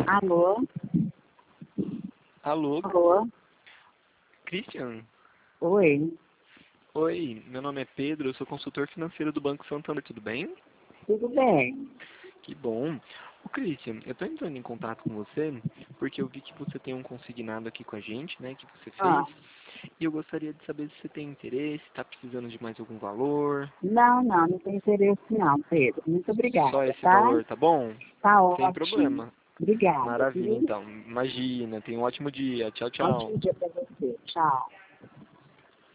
Alô? Alô, Alô? Christian? Oi, Oi, meu nome é Pedro, eu sou consultor financeiro do Banco Santander, tudo bem? tudo bem? Que bom. Ô, Christian, eu estou entrando em contato com você porque eu vi que você tem um consignado aqui com a gente, né, que você Ah, fez, e eu gostaria de saber se você tem interesse, está precisando de mais algum valor. não tem interesse não, Pedro. Muito Só obrigada, esse tá? valor, tá bom? Tá Sem ótimo. problema. Obrigada, Maravilha, viu? então. Imagina, tenha um ótimo dia. Tchau, tchau. Ótimo dia pra você. Tchau.